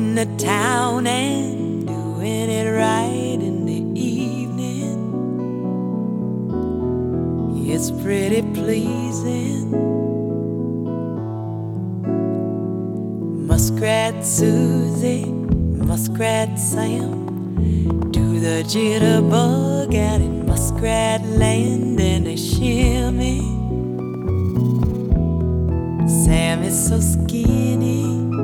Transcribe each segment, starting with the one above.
in the town and doing it right in the evening. It's pretty pleasing. Muskrat Susie, Muskrat Sam, do the jitterbug out in Muskrat Land and they shimmy. Sam is so skinny,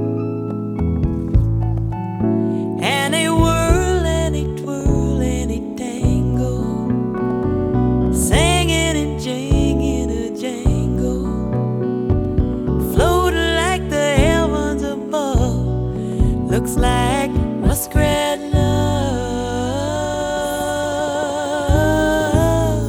and they whirl and they twirl and they tangle, singing and jinging a jangle, floating like the heavens above. Looks like muskrat love.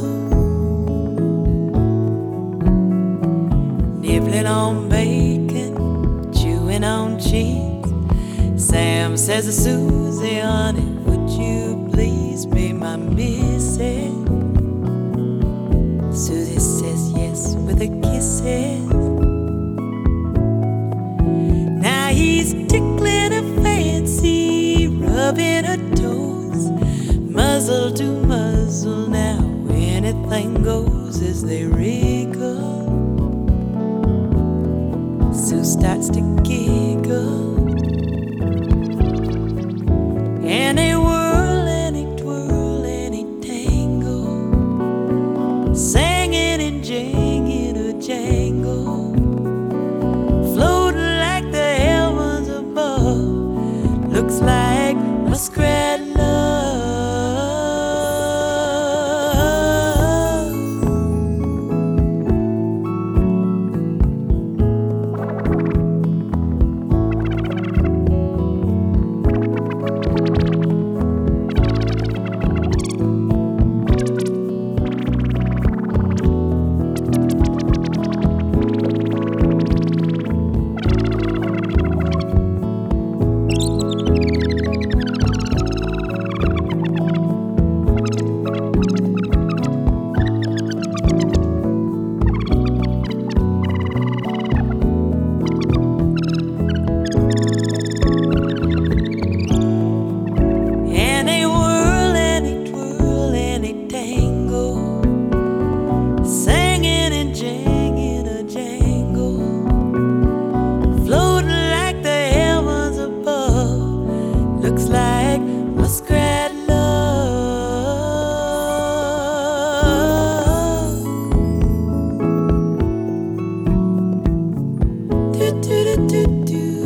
Nibbling on bacon, chewing on cheese. Sam says to Susie, honey, would you please be my missus? Susie says yes with a kisses. Now he's tickling her fancy, rubbing her toes, muzzle to muzzle. Now anything goes as they wriggle. Sue starts to giggle, and they whirl and they twirl and they tangle, singing and jinging a jangle, floating like the heavens above. Looks like muskrat love. Looks like muskrat love. Do, do, do, do, do.